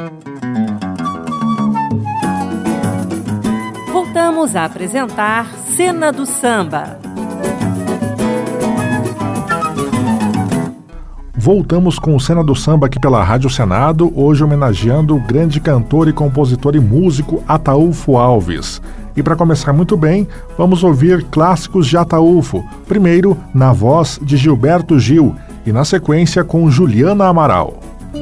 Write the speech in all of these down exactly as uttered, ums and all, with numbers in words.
Voltamos a apresentar Cena do Samba. Voltamos com o Cena do Samba aqui pela Rádio Senado, hoje homenageando o grande cantor e compositor e músico Ataúfo Alves. E para começar muito bem, vamos ouvir clássicos de Ataúfo, primeiro na voz de Gilberto Gil e na sequência com Juliana Amaral.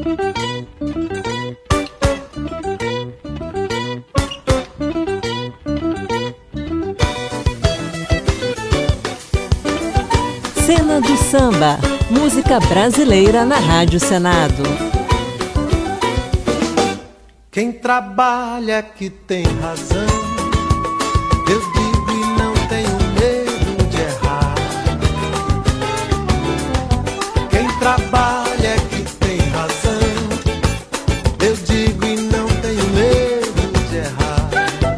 Cena do Samba, música brasileira na Rádio Senado. Quem trabalha que tem razão, eu digo e não tenho medo de errar. Quem trabalha que tem razão, eu digo e não tenho medo de errar.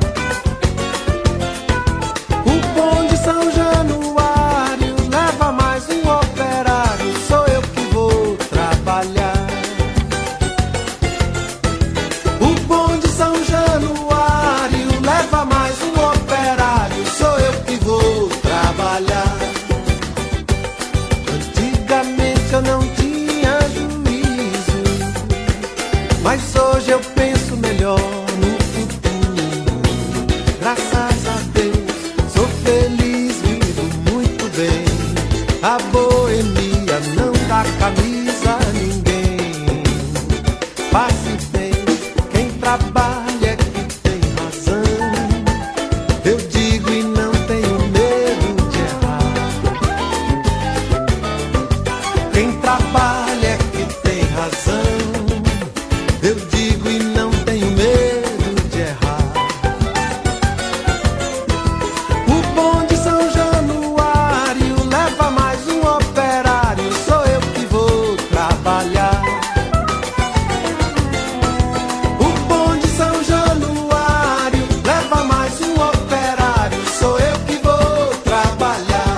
O bonde São Januário leva mais um operário, sou eu que vou trabalhar. O bonde São Januário leva mais um operário, sou eu que vou trabalhar. Antigamente eu não tinha juízo, mas hoje eu penso melhor no futuro. Graças a Deus sou feliz, vivo muito bem. A boemia não dá camisa a ninguém. Passe bem, quem trabalha que tem razão, eu digo e não tenho medo de errar. Quem trabalha que tem razão, eu digo e não tenho medo de errar. O bonde São Januário leva mais um operário, sou eu que vou trabalhar. O bonde São Januário leva mais um operário, sou eu que vou trabalhar.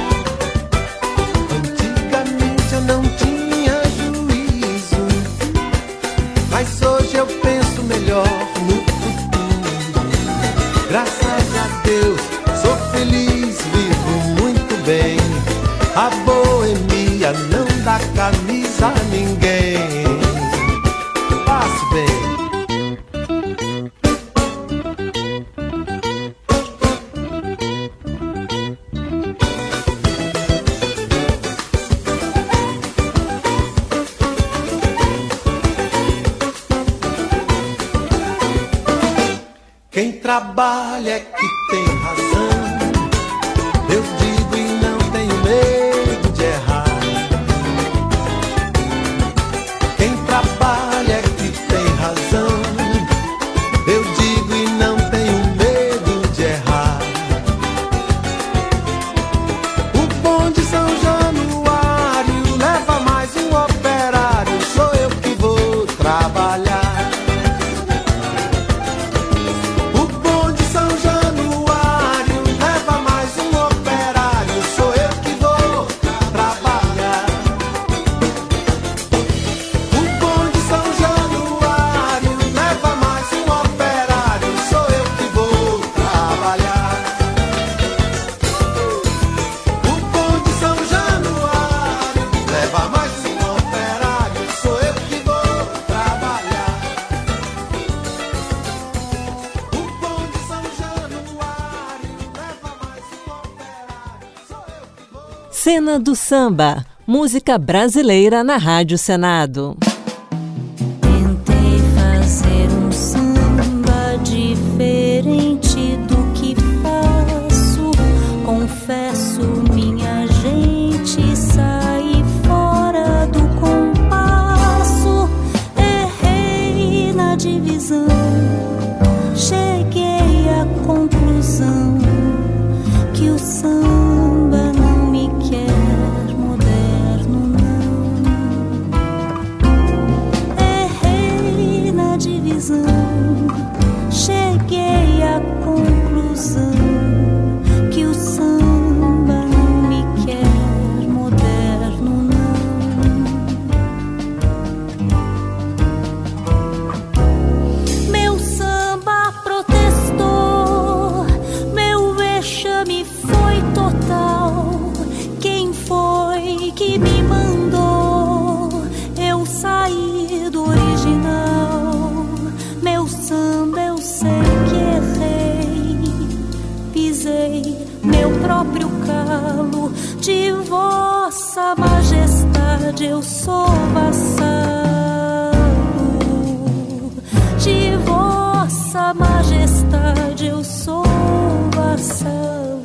Antigamente eu não tinha juízo, mas hoje eu penso melhor no futuro. Graças a Deus sou feliz, vivo muito bem. A boemia não dá camisa a ninguém. Passe bem. Quem trabalha que tem razão, eu digo e não tenho medo de errar. Quem trabalha que tem razão, eu digo e não tenho medo de errar. O bonde São Januário leva mais um operário, sou eu que vou trabalhar. O bonde São Januário leva mais um operário, sou eu que vou trabalhar. O bonde São Januário leva mais um operário, sou eu que vou trabalhar. O bonde São Januário leva mais um operário, sou eu que vou trabalhar. O bonde São Januário leva mais um operário, sou eu que vou. Cena do Samba, música brasileira na Rádio Senado. Tentei fazer um samba diferente do que faço. Confesso, minha gente, saí fora do compasso. Errei na divisão, cheguei à conclusão que o samba não me quer moderno, não. Errei na divisão, cheguei à conclusão que o samba não me quer moderno, não. Majestade, eu sou vassalo de Vossa Majestade, eu sou vassalo.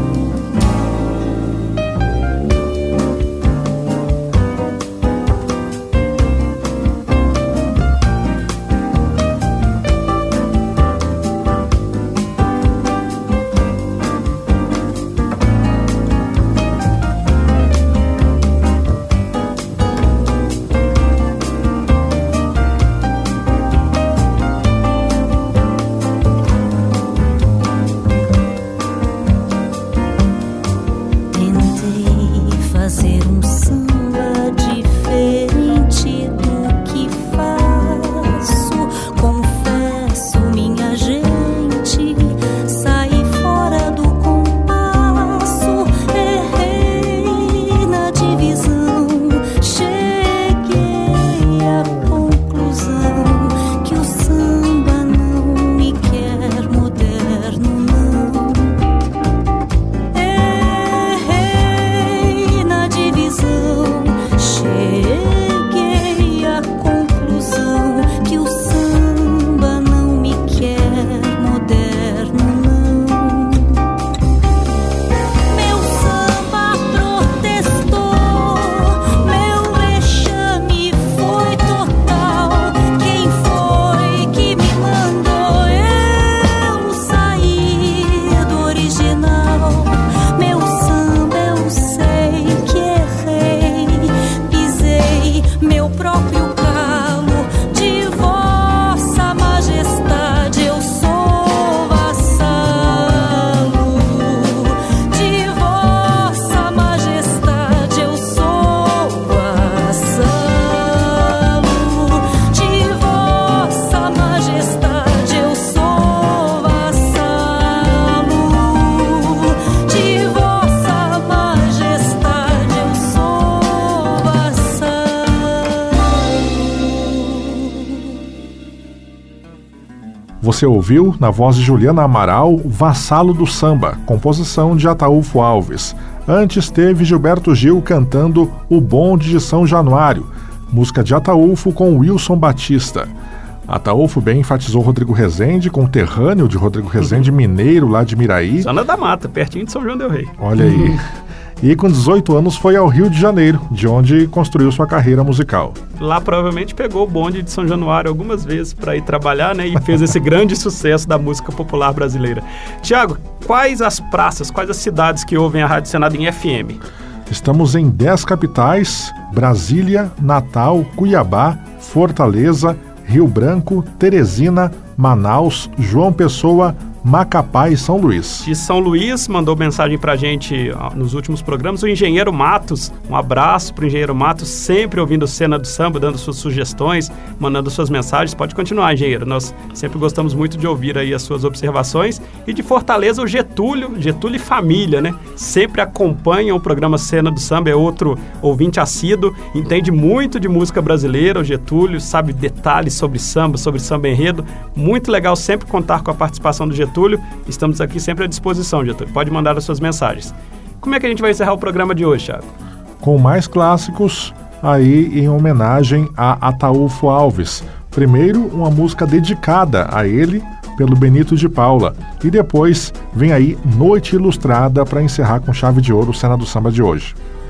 Você ouviu, na voz de Juliana Amaral, Vassalo do Samba, composição de Ataúfo Alves. Antes teve Gilberto Gil cantando O Bonde de São Januário, música de Ataúfo com Wilson Batista. Ataúfo bem enfatizou Rodrigo Rezende, conterrâneo de Rodrigo Rezende, mineiro lá de Miraí. Zona da Mata, pertinho de São João del Rei. Olha aí. E com dezoito anos foi ao Rio de Janeiro, de onde construiu sua carreira musical. Lá provavelmente pegou o bonde de São Januário algumas vezes para ir trabalhar, né? E fez esse grande sucesso da música popular brasileira. Tiago, quais as praças, quais as cidades que ouvem a Rádio Senado em F M? Estamos em dez capitais: Brasília, Natal, Cuiabá, Fortaleza, Rio Branco, Teresina, Manaus, João Pessoa, Macapá e São Luís. De São Luís, mandou mensagem pra gente ó, nos últimos programas, o Engenheiro Matos. Um abraço pro Engenheiro Matos, sempre ouvindo Cena do Samba, dando suas sugestões, mandando suas mensagens. Pode continuar, Engenheiro, nós sempre gostamos muito de ouvir aí as suas observações. E de Fortaleza, o Getúlio, Getúlio e família, né? Sempre acompanham o programa Cena do Samba, é outro ouvinte assíduo, entende muito de música brasileira, o Getúlio, sabe detalhes sobre samba, sobre samba enredo. Muito legal sempre contar com a participação do Getúlio. Getúlio, estamos aqui sempre à disposição, Getúlio. Pode mandar as suas mensagens. Como é que a gente vai encerrar o programa de hoje, Thiago? Com mais clássicos, aí em homenagem a Ataúfo Alves. Primeiro, uma música dedicada a ele, pelo Benito de Paula. E depois, vem aí Noite Ilustrada para encerrar com chave de ouro o Cena do Samba de hoje.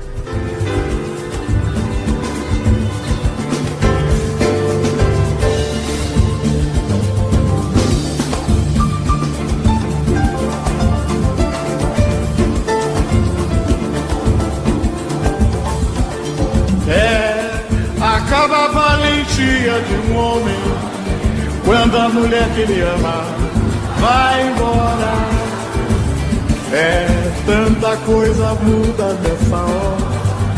Acaba a valentia de um homem quando a mulher que ele ama vai embora. É, tanta coisa muda nessa hora.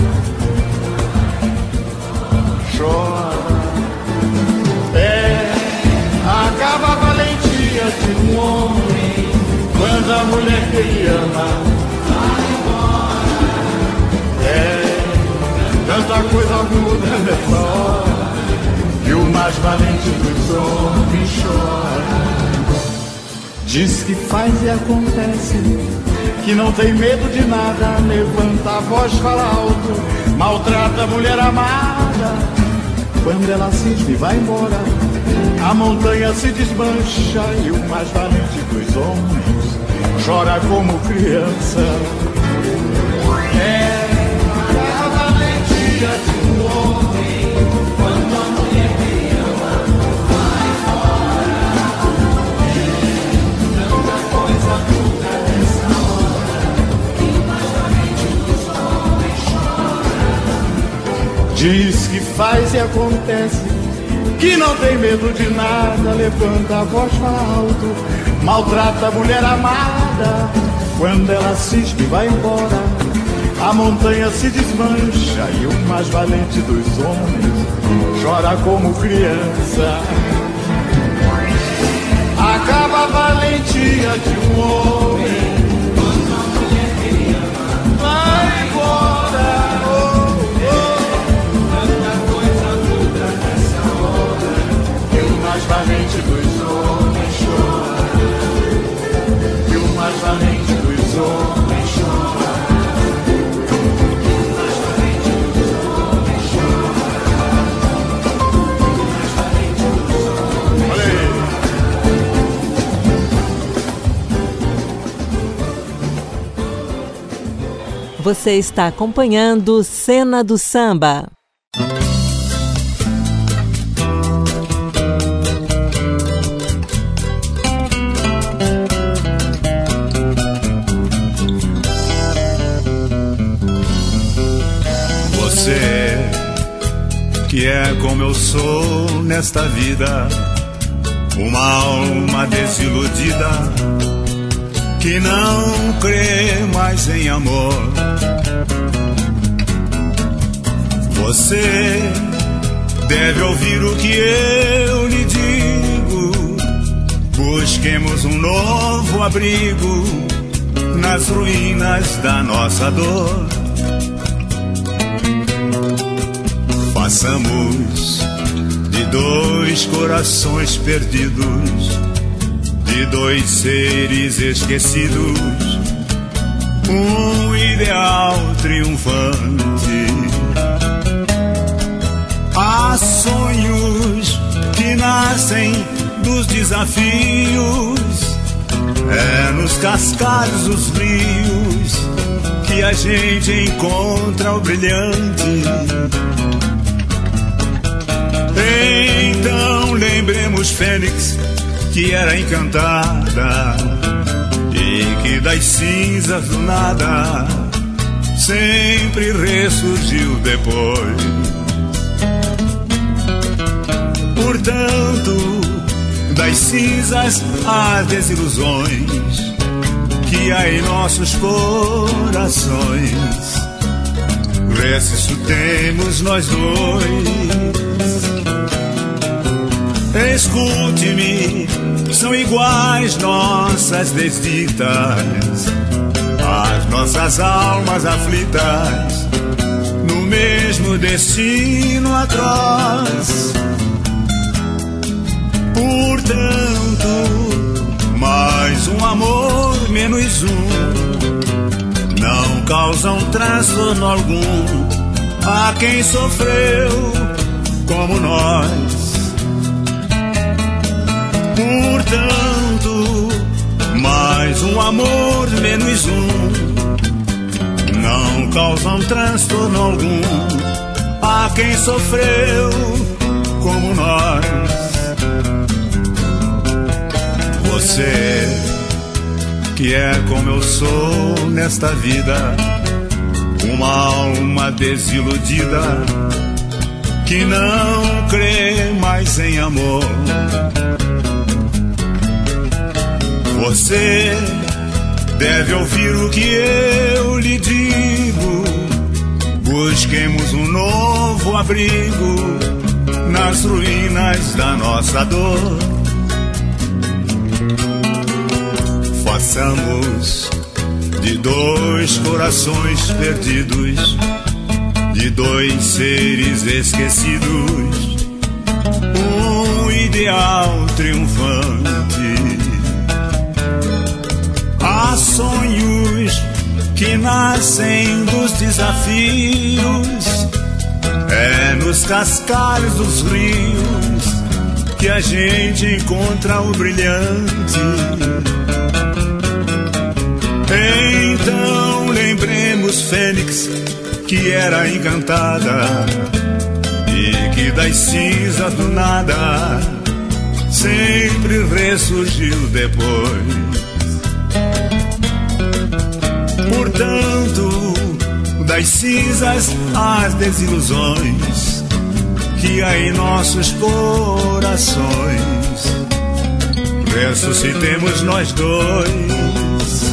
Chora. É, acaba a valentia de um homem quando a mulher que ele ama vai embora. É, tanta coisa muda nessa hora, que o mais valente dos homens chora. Diz que faz e acontece, que não tem medo de nada, levanta a voz, fala alto, maltrata a mulher amada. Quando ela cisma e vai embora, a montanha se desmancha e o mais valente dos homens chora como criança. É a valentia de um homem quando a mulher que ama vai embora. Tanta coisa muda nessa hora que o mais valente dos homens chora. Diz que faz e acontece, que não tem medo de nada, levanta a voz, fala alto, maltrata a mulher amada. Quando ela cisma e vai embora, a montanha se desmancha e o mais valente dos homens chora como criança. Acaba a valentia de um homem quando a mulher que ama vai embora. O mais valente dos homens chora, e o mais valente dos homens chora, o mais valente dos homens chora, o mais valente dos homens. Olha aí. Você está acompanhando Cena do Samba. Que é como eu sou nesta vida, uma alma desiludida que não crê mais em amor. Você deve ouvir o que eu lhe digo. Busquemos um novo abrigo nas ruínas da nossa dor. Façamos de dois corações perdidos, de dois seres esquecidos, um ideal triunfante. Há sonhos que nascem dos desafios, é nos cascalhos dos rios que a gente encontra o brilhante. Então lembremos Fênix, que era encantada e que das cinzas do nada sempre ressurgiu depois. Portanto, das cinzas às desilusões que há em nossos corações, ressuscitemos nós dois. Escute-me, são iguais nossas desditas, as nossas almas aflitas, no mesmo destino atroz. Portanto, mais um amor, menos um, não causam transtorno algum a quem sofreu como nós. Portanto, mais um amor, menos um, não causam transtorno algum a quem sofreu como nós. Você, que é como eu sou nesta vida, uma alma desiludida que não crê mais em amor. Você deve ouvir o que eu lhe digo. Busquemos um novo abrigo nas ruínas da nossa dor. Façamos de dois corações perdidos, de dois seres esquecidos, um ideal triunfante. Há sonhos que nascem dos desafios. É nos cascalhos dos rios que a gente encontra o brilhante. Então lembremos Fênix, que era encantada e que das cinzas do nada sempre ressurgiu depois. Portanto, das cinzas às desilusões que há em nossos corações, ressuscitemos nós dois.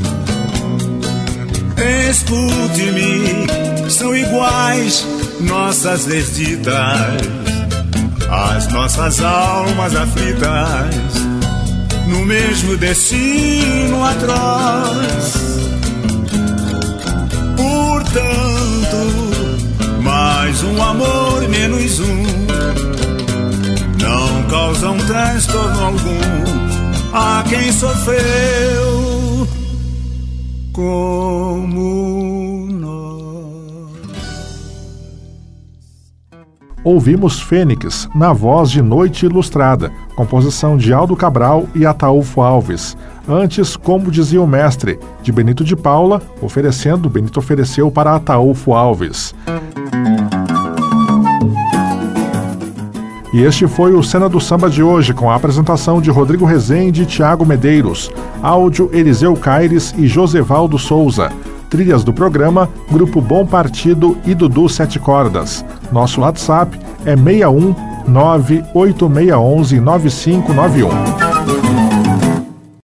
Escute-me, são iguais nossas desditas, as nossas almas aflitas, no mesmo destino atroz. Portanto, mais um amor, menos um, não causam transtorno algum a quem sofreu como nós. Ouvimos Fênix, na voz de Noite Ilustrada, composição de Aldo Cabral e Ataúfo Alves. Antes, Como Dizia o Mestre, de Benito de Paula, oferecendo, Benito ofereceu para Ataúfo Alves. E este foi o Cena do Samba de hoje, com a apresentação de Rodrigo Rezende e Tiago Medeiros, áudio Eliseu Caires e Josevaldo Souza. Trilhas do programa, Grupo Bom Partido e Dudu Sete Cordas. Nosso WhatsApp é seis um nove oito seis um um nove cinco nove um.